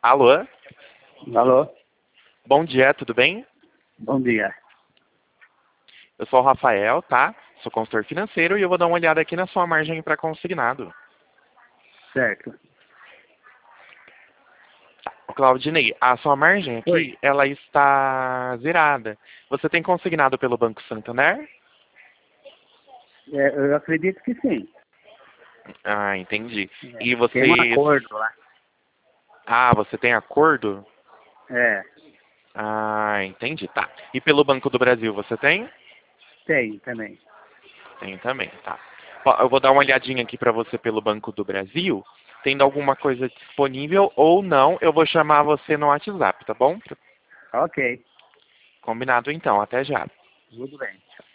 Alô? Alô? Bom dia, tudo bem? Bom dia. Eu sou o Rafael, tá? Sou consultor financeiro e eu vou dar uma olhada aqui na sua margem para consignado. Certo. Ô, Claudinei, a sua margem aqui, Oi. ela está zerada. Você tem consignado pelo Banco Santander? Eu acredito que sim. Ah, entendi. E Tem um você... acordo lá. Ah, você tem acordo? É, Ah, entendi, tá. E pelo Banco do Brasil, você tem? tem também. Tem também, tá. Ó, eu vou dar uma olhadinha aqui para você pelo Banco do Brasil. Tendo alguma coisa disponível ou não, eu vou chamar você no WhatsApp, tá bom? Ok. Combinado então, até já. Tudo bem.